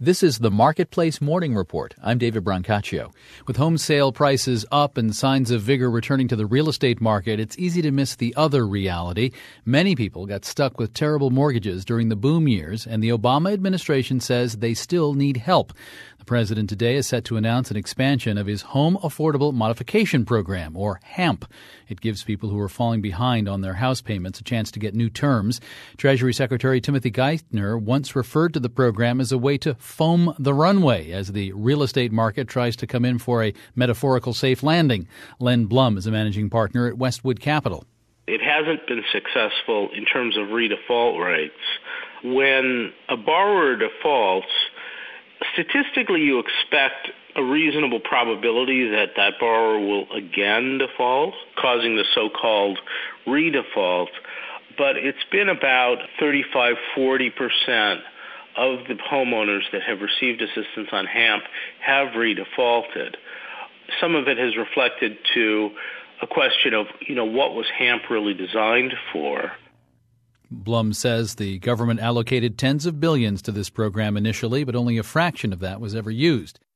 This is the Marketplace Morning Report. I'm David Brancaccio. With home sale prices up and signs of vigor returning to the real estate market, it's easy to miss the other reality. Many people got stuck with terrible mortgages during the boom years, and the Obama administration says they still need help. The president today is set to announce an expansion of his Home Affordable Modification Program, or HAMP. It gives people who are falling behind on their house payments a chance to get new terms. Treasury Secretary Timothy Geithner once referred to the program as a way to foam the runway as the real estate market tries to come in for a metaphorical safe landing. Len Blum is a managing partner at Westwood Capital. It hasn't been successful in terms of redefault rates. When a borrower defaults, statistically you expect a reasonable probability that that borrower will again default, causing the so-called redefault. But it's been about 35-40% of the homeowners that have received assistance on HAMP have redefaulted. Some of it has reflected to a question of, what was HAMP really designed for? Blum says the government allocated tens of billions to this program initially, but only a fraction of that was ever used.